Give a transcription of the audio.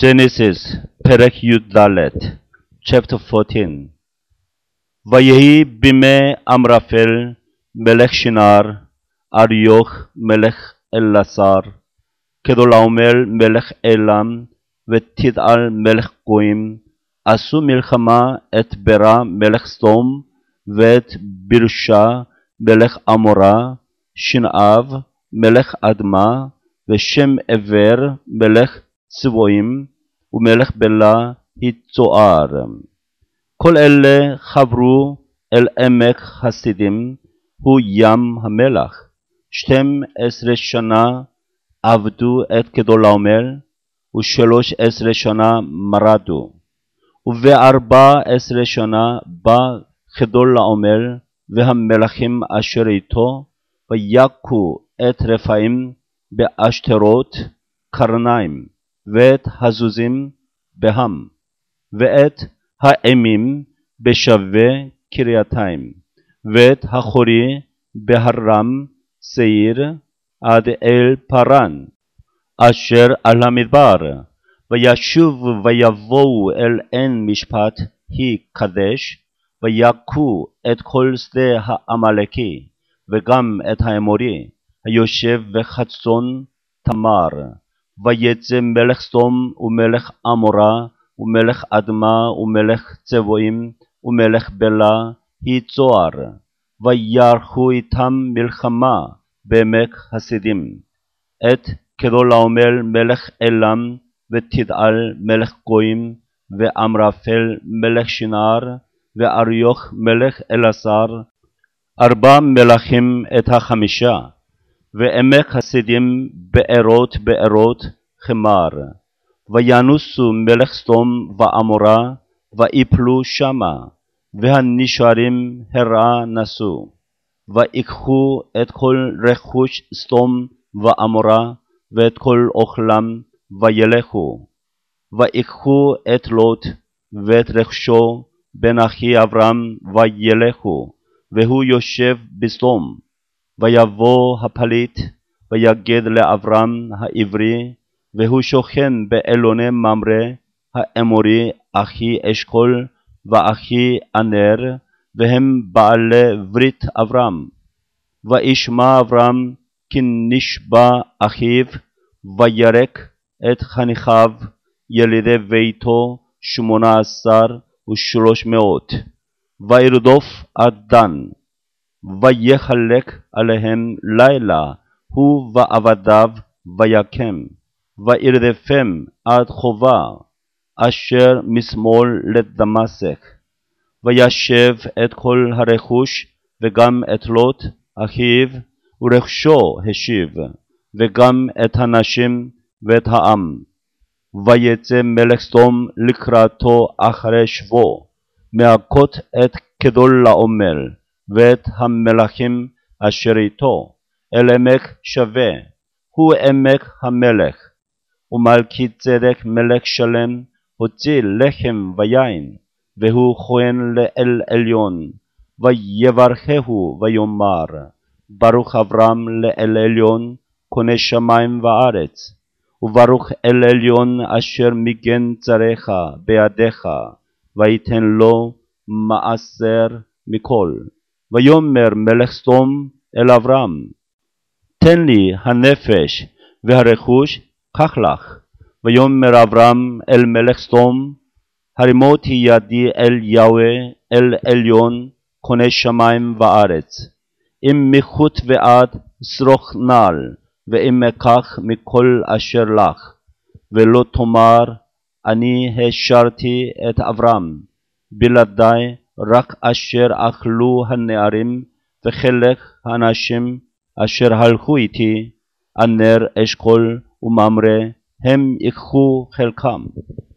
Genesis, פרק י"ד, chapter 14. ויהי בימי אמרפל מלך שנער, אריוך מלך אלעזר, כדורלאומר מלך אלם, ותדעל מלך גויים, עשו מלחמה את ברע מלך סדום, ואת בירשה מלך עמורה, שנעב מלך אדמה, ושם עבר מלך צבועים, ומלך בלה הצוער. כל אלה חברו אל עמק הסידים, הוא ים המלח. 12 שנה עבדו את כדורלאומר, ו13 שנה מרדו. וב14 שנה בא כדורלאומר והמלכים אשר איתו, ויכו את רפאים באשתרות קרניים, ואת הזוזים בהם, ואת האמים בשווה קריתיים, ואת החורי בהרם שעיר עד אל פרן, אשר על המדבר. וישובו ויבואו אל עין משפט היא קדש, ויכו את כל שדה העמלקי, וגם את האמורי, היושב בחצון תמר. ויצא מלך סדום ומלך עמורה ומלך אדמה ומלך צבועים ומלך בלה הצוער, ויערכו איתם מלחמה בעמק הסידים. את כדורלאומר מלך אלם, ותדעל מלך גויים, ואמרפל מלך שנער, ואריוך מלך אלעזר, 4 מלכים את החמישה. ועמק הסידים בארות חמר. וינוסו מלך סדום ועמורה, ויפלו שמה, והנשארים הרע נסו. ויקחו את כל רכוש סדום ועמורה, ואת כל אוכלם, וילכו. ויקחו את לוט, ואת רכשו בן אחי אברהם, וילכו, והוא יושב בסדום. ויבוא הפליט, ויגד לאברהם העברי, והוא שוכן באלוני ממרא, האמורי, אחי אשכול, ואחי ענר, והם בעלי ברית אברהם. וישמע אברהם כי נשבע אחיו, וירק את חניכיו, ילידי ביתו 18,300, וירדוף עד דן. ויחלק עליהם לילה, הוא ועבדיו, ויקם, וירדפם עד חובה, אשר משמאל לדמשק. וישב את כל הרכוש, וגם את לוט אחיו, ורכשו השיב, וגם את הנשים ואת העם. ויצא מלך סדום לקראתו אחרי שבו, מהכות את כדורלאומר, ואת המלכים אשר איתו, אל עמק שווה, הוא עמק המלך. ומלכי צדק מלך שלם, הוציא לחם ויין, והוא כהן לאל עליון. ויברכהו ויאמר, ברוך אברהם לאל עליון, קונה שמים וארץ, וברוך אל עליון אשר מגן צריך בידיך, ויתן לו מעשר מכל. ויאמר מלך סדום אל אברהם, תן לי הנפש והרכוש, קח לך. ויאמר אברהם אל מלך סדום, הרימותי ידי אל יהוה אל עליון, קונה שמים וארץ. אם מחוט ועד שרוך נעל, ואם אקח מכל אשר לך, ולא תאמר, אני השארתי את אברהם, בלעדי רק אשר אכלו הנערים, וחלק האנשים אשר הלכו איתי, ענר, אשכול וממרא, הם ייקחו חלקם.